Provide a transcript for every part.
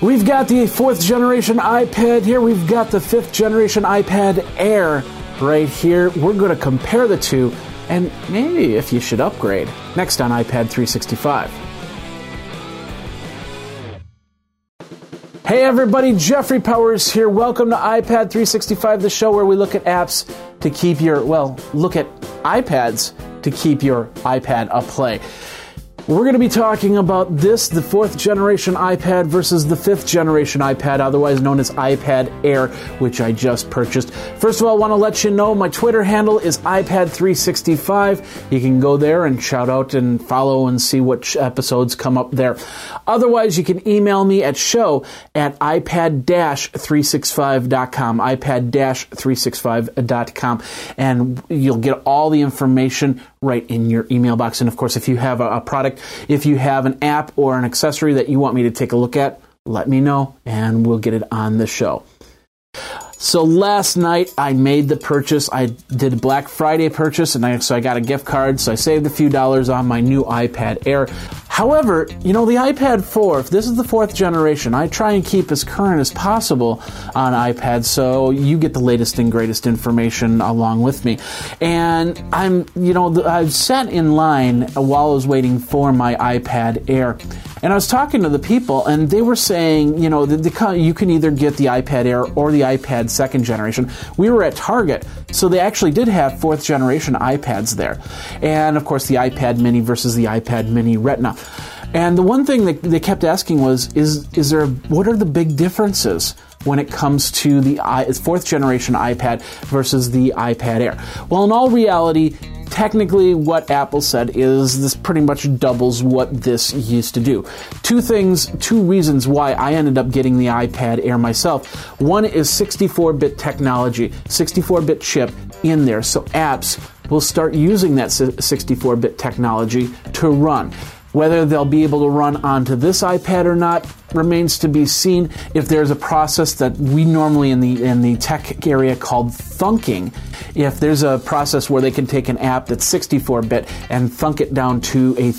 We've got the 4th generation iPad here. We've got the 5th generation iPad Air right here. We're going to compare the two and maybe if you should upgrade. Next on iPad 365. Hey everybody, Jeffrey Powers here. Welcome to iPad 365, the show where we look at apps to keep look at iPads to keep your iPad a-play. We're going to be talking about this, the 4th generation iPad versus the 5th generation iPad, otherwise known as iPad Air, which I just purchased. First of all, I want to let you know my Twitter handle is iPad365. You can go there and shout out and follow and see which episodes come up there. Otherwise, you can email me at show@ipad-365.com, ipad-365.com, and you'll get all the information right in your email box. And of course, if you have a product, if you have an app or an accessory that you want me to take a look at, let me know and we'll get it on the show. So last night I made the purchase. I did a Black Friday purchase, and so I got a gift card, so I saved a few dollars on my new iPad Air. However, the iPad 4, if this is the 4th generation, I try and keep as current as possible on iPad so you get the latest and greatest information along with me. And I've sat in line while I was waiting for my iPad Air. And I was talking to the people, and they were saying, you can either get the iPad Air or the iPad 2nd generation. We were at Target, so they actually did have 4th generation iPads there. And, of course, the iPad Mini versus the iPad Mini Retina. And the one thing that they kept asking was, what are the big differences when it comes to the 4th generation iPad versus the iPad Air? Well, in all reality, technically what Apple said is this pretty much doubles what this used to do. Two reasons why I ended up getting the iPad Air myself. One is 64-bit technology, 64-bit chip in there, so apps will start using that 64-bit technology to run. Whether they'll be able to run onto this iPad or not remains to be seen. If there's a process that we normally in the tech area called thunking, if there's a process where they can take an app that's 64-bit and thunk it down to a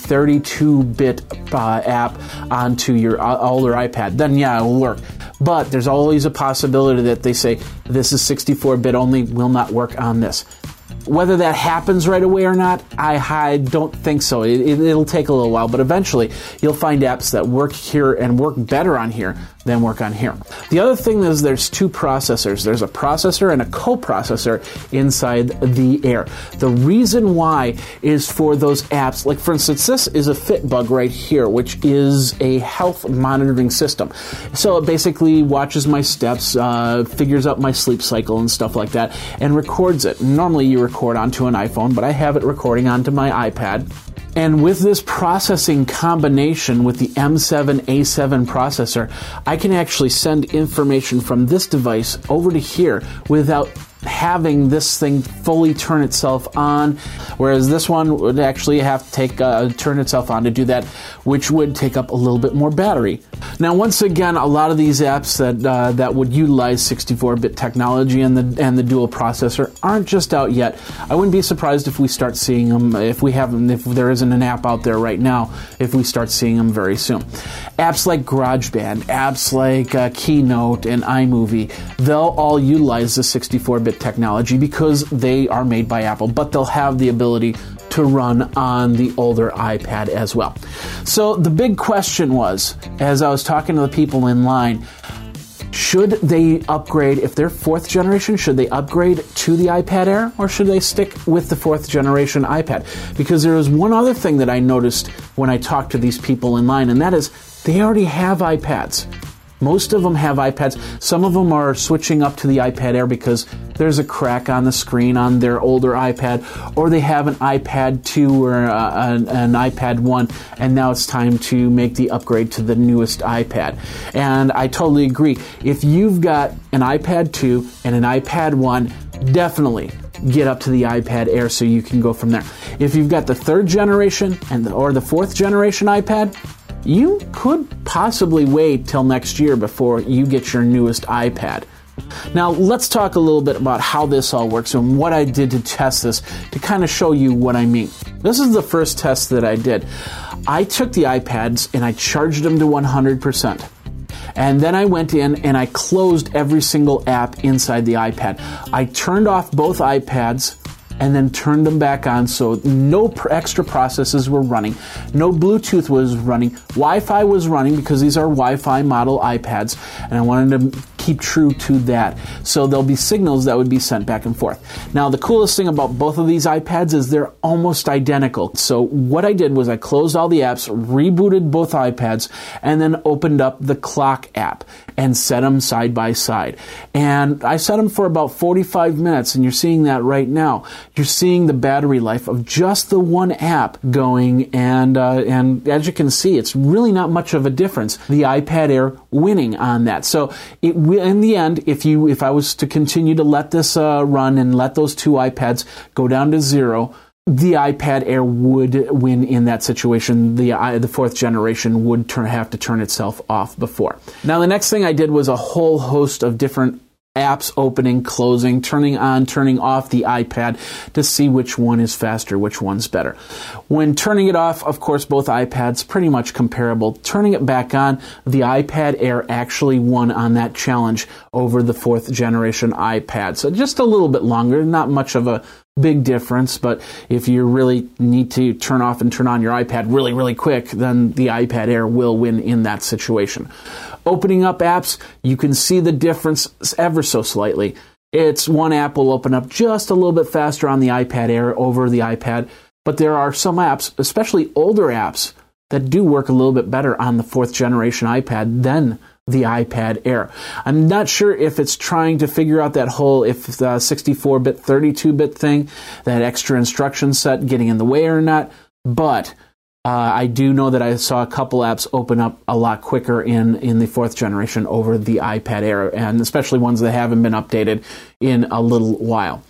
32-bit app onto your older iPad, then yeah, it will work. But there's always a possibility that they say, this is 64-bit only, will not work on this. Whether that happens right away or not, I don't think so. It'll take a little while, but eventually you'll find apps that work here and work better on here than work on here. The other thing is there's two processors. There's a processor and a coprocessor inside the Air. The reason why is for those apps, like for instance, this is a Fitbug right here, which is a health monitoring system. So it basically watches my steps, figures out my sleep cycle and stuff like that, and records it. Normally you record onto an iPhone, but I have it recording onto my iPad. And with this processing combination with the M7 A7 processor, I can actually send information from this device over to here without having this thing fully turn itself on, whereas this one would actually have to turn itself on to do that, which would take up a little bit more battery. Now, once again, a lot of these apps that would utilize 64-bit technology and the dual processor aren't just out yet. I wouldn't be surprised if we start seeing them, if there isn't an app out there right now, if we start seeing them very soon. Apps like GarageBand, apps like Keynote and iMovie, they'll all utilize the 64-bit technology because they are made by Apple, but they'll have the ability to run on the older iPad as well. So the big question was, as I was talking to the people in line, should they upgrade, if they're 4th generation, should they upgrade to the iPad Air or should they stick with the 4th generation iPad? Because there was one other thing that I noticed when I talked to these people in line, and that is they already have iPads. Most of them have iPads. Some of them are switching up to the iPad Air because there's a crack on the screen on their older iPad, or they have an iPad 2 or an iPad 1, and now it's time to make the upgrade to the newest iPad. And I totally agree. If you've got an iPad 2 and an iPad 1, definitely get up to the iPad Air so you can go from there. If you've got the 3rd generation or the 4th generation iPad, you could possibly wait till next year before you get your newest iPad. Now, let's talk a little bit about how this all works and what I did to test this to kind of show you what I mean. This is the first test that I did. I took the iPads and I charged them to 100%. And then I went in and I closed every single app inside the iPad. I turned off both iPads and then turned them back on, so no extra processes were running, no Bluetooth was running, Wi-Fi was running because these are Wi-Fi model iPads, and I wanted to keep true to that. So there'll be signals that would be sent back and forth. Now, the coolest thing about both of these iPads is they're almost identical. So what I did was I closed all the apps, rebooted both iPads, and then opened up the clock app and set them side by side. And I set them for about 45 minutes, and you're seeing that right now. You're seeing the battery life of just the one app going, and as you can see, it's really not much of a difference. The iPad Air winning on that. So it will, in the end, if I was to continue to let this run and let those two iPads go down to zero, the iPad Air would win in that situation. The fourth generation would have to turn itself off before. Now, the next thing I did was a whole host of different apps opening, closing, turning on, turning off the iPad to see which one is faster, which one's better. When turning it off, of course, both iPads pretty much comparable. Turning it back on, the iPad Air actually won on that challenge over the fourth generation iPad. So just a little bit longer, not much of a big difference, but if you really need to turn off and turn on your iPad really, really quick, then the iPad Air will win in that situation. Opening up apps, you can see the difference ever so slightly. It's one app will open up just a little bit faster on the iPad Air over the iPad, but there are some apps, especially older apps, that do work a little bit better on the fourth generation iPad than the iPad Air. I'm not sure if it's trying to figure out that whole, if the 64-bit, 32-bit thing, that extra instruction set getting in the way or not, but I do know that I saw a couple apps open up a lot quicker in the fourth generation over the iPad Air, and especially ones that haven't been updated in a little while.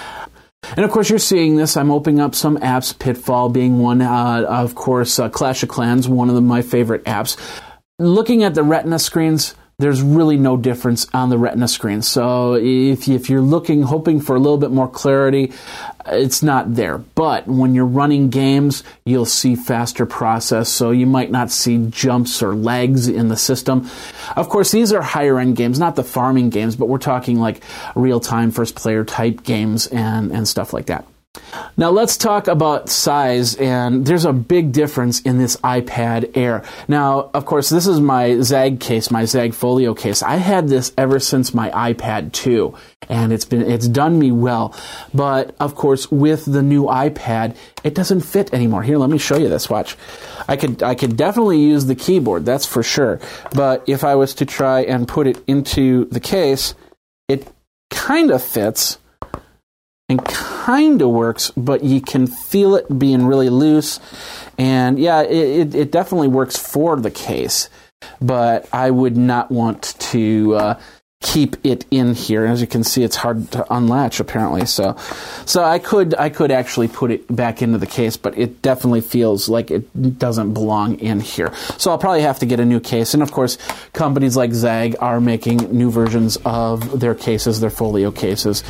And of course, you're seeing this. I'm opening up some apps, Pitfall being one, of course, Clash of Clans, one of my favorite apps. Looking at the Retina screens, there's really no difference on the Retina screen. So if you're hoping for a little bit more clarity, it's not there. But when you're running games, you'll see faster process, so you might not see jumps or lags in the system. Of course, these are higher end games, not the farming games, but we're talking like real-time first-player type games and stuff like that. Now let's talk about size, and there's a big difference in this iPad Air. Now, of course, this is my Zag case, my Zag Folio case. I had this ever since my iPad 2, and it's done me well. But of course, with the new iPad, it doesn't fit anymore. Here, let me show you this. Watch. I could definitely use the keyboard, that's for sure. But if I was to try and put it into the case, it kind of fits and kind of works, but you can feel it being really loose. And yeah, it definitely works for the case, but I would not want to keep it in here. As you can see, it's hard to unlatch apparently. So I could actually put it back into the case, but it definitely feels like it doesn't belong in here. So I'll probably have to get a new case. And of course, companies like Zag are making new versions of their cases, their Folio cases.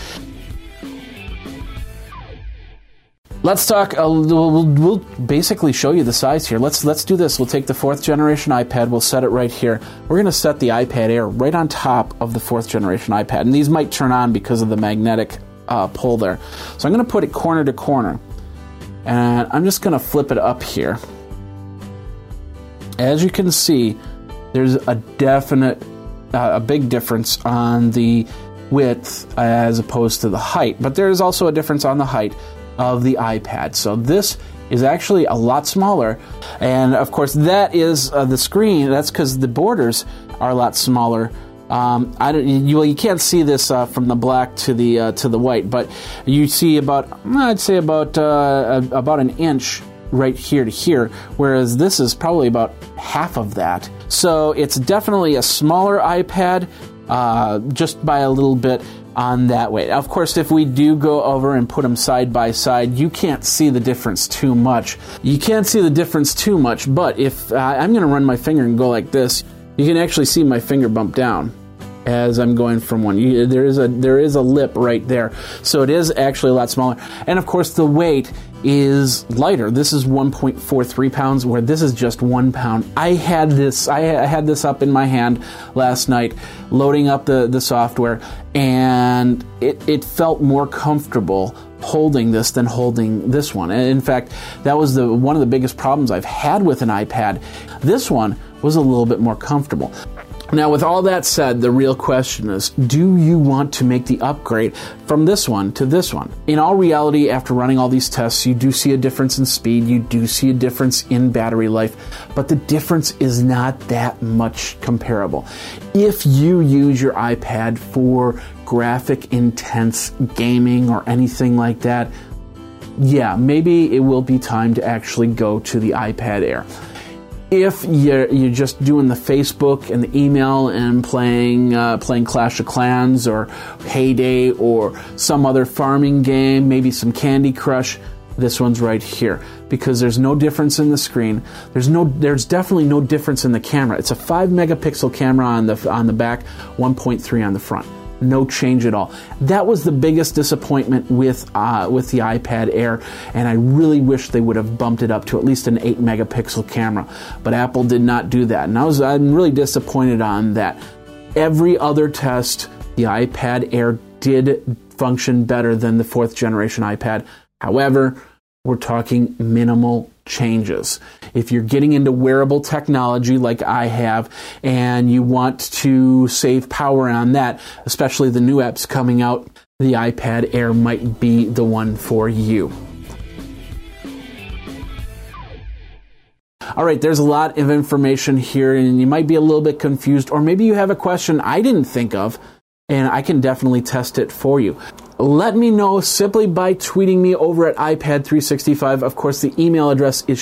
Let's talk, we'll basically show you the size here. Let's do this. We'll take the fourth generation iPad, we'll set it right here. We're going to set the iPad Air right on top of the fourth generation iPad. And these might turn on because of the magnetic pull there. So I'm going to put it corner to corner. And I'm just going to flip it up here. As you can see, there's a definite, a big difference on the width as opposed to the height. But there is also a difference on the height of the iPad. So this is actually a lot smaller, and of course that is the screen. That's because the borders are a lot smaller. You can't see this from the black to the white, but you see about an inch right here to here, whereas this is probably about half of that. So it's definitely a smaller iPad, just by a little bit on that way. Of course, if we do go over and put them side by side, you can't see the difference too much. But if I'm going to run my finger and go like this, you can actually see my finger bump down as I'm going from one. There is a lip right there, so it is actually a lot smaller. And of course, the weight is lighter. This is 1.43 pounds, where this is just 1 pound. I had this up in my hand last night, loading up the software, and it felt more comfortable holding this than holding this one. And in fact, that was one of the biggest problems I've had with an iPad. This one was a little bit more comfortable. Now, with all that said, the real question is, do you want to make the upgrade from this one to this one? In all reality, after running all these tests, you do see a difference in speed, you do see a difference in battery life, but the difference is not that much comparable. If you use your iPad for graphic intense gaming or anything like that, yeah, maybe it will be time to actually go to the iPad Air. If you're just doing the Facebook and the email and playing Clash of Clans or Heyday or some other farming game, maybe some Candy Crush, this one's right here, because there's no difference in the screen. There's definitely no difference in the camera. It's a 5 megapixel camera on the back, 1.3 on the front. No change at all. That was the biggest disappointment with the iPad Air, and I really wish they would have bumped it up to at least an 8 megapixel camera. But Apple did not do that, and I'm really disappointed on that. Every other test, the iPad Air did function better than the 4th generation iPad. However, we're talking minimal changes. If you're getting into wearable technology like I have, and you want to save power on that, especially the new apps coming out, the iPad Air might be the one for you. All right, there's a lot of information here, and you might be a little bit confused, or maybe you have a question I didn't think of, and I can definitely test it for you. Let me know simply by tweeting me over at iPad365. Of course, the email address is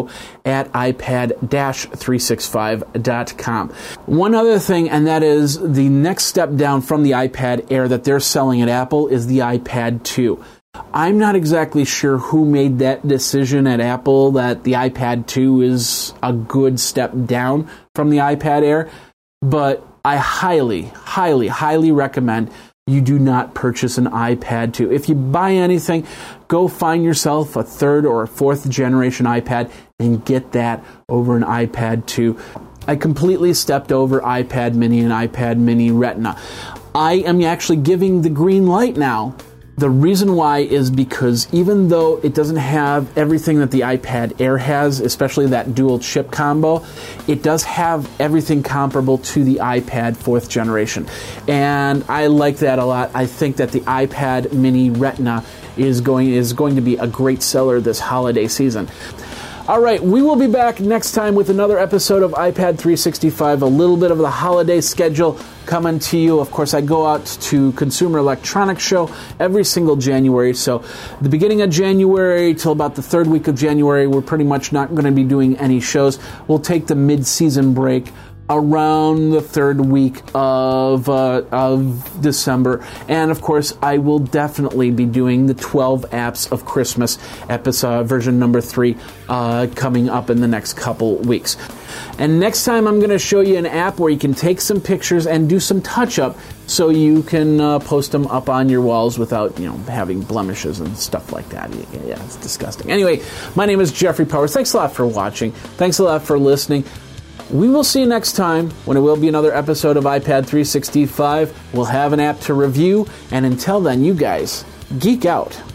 show@ipad-365.com. One other thing, and that is the next step down from the iPad Air that they're selling at Apple is the iPad 2. I'm not exactly sure who made that decision at Apple that the iPad 2 is a good step down from the iPad Air, but I highly, highly, highly recommend you do not purchase an iPad 2. If you buy anything, go find yourself a 3rd or a 4th generation iPad and get that over an iPad 2. I completely stepped over iPad mini and iPad mini Retina. I am actually giving the green light now. The reason why is because even though it doesn't have everything that the iPad Air has, especially that dual chip combo, it does have everything comparable to the iPad 4th generation. And I like that a lot. I think that the iPad mini Retina is going to be a great seller this holiday season. All right, we will be back next time with another episode of iPad 365, a little bit of the holiday schedule coming to you. Of course, I go out to Consumer Electronics Show every single January, so the beginning of January till about the 3rd week of January, we're pretty much not going to be doing any shows. We'll take the mid-season break around the 3rd week of December. And of course, I will definitely be doing the 12 Apps of Christmas episode, version number 3, coming up in the next couple weeks. And next time I'm going to show you an app where you can take some pictures and do some touch-up so you can post them up on your walls without, having blemishes and stuff like that. Yeah, it's disgusting. Anyway, my name is Jeffrey Powers. Thanks a lot for watching. Thanks a lot for listening. We will see you next time when it will be another episode of iPad 365. We'll have an app to review, and until then, you guys, geek out.